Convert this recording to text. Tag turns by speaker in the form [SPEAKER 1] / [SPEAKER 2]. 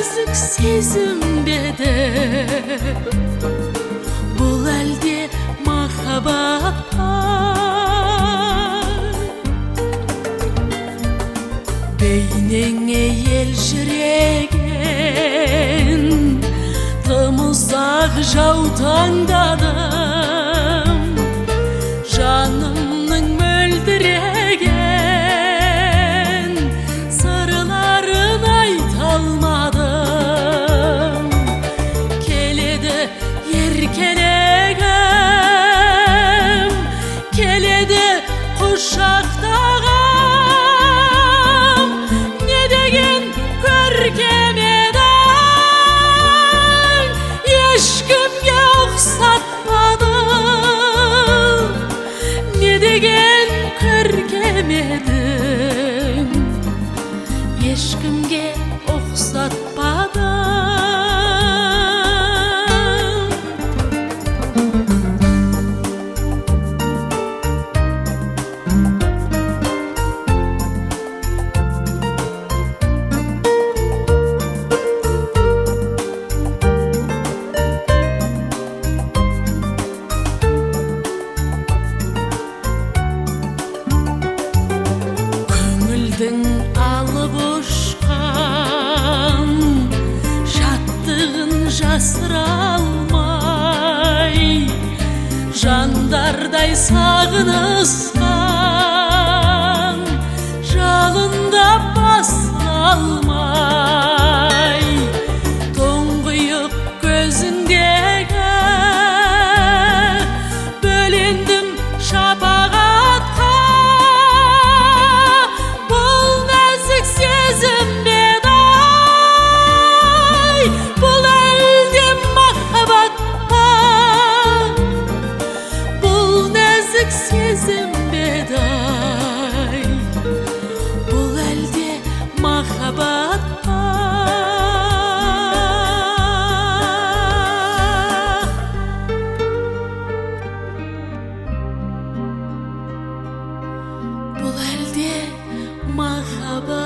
[SPEAKER 1] нәзік сезім беді, бұл әлде махаббат бар. Бейнеңе елжіреген тым ұзақ жаутаңдадым, жанымның мөлдіреген сырларын айта алмадым. Келеді еркелегім, келеді құшақтағым, не деген көркем едің, ешкімге ұқсатпадың. Не деген көркем едің, ешкімге ұқсатпадың. Көңілдің алып ұшқан шаттығын жасыра алмай, жандардай сағынысқан жалында баса алмай, тұңғиық көзіндегі бөлендім шапағатқа. Бұл нәзік сезім беді, бұл әлде махаббат па? Бұл нәзік сезім беді, бұл әлде махаббат па? Бұл әлде махаббат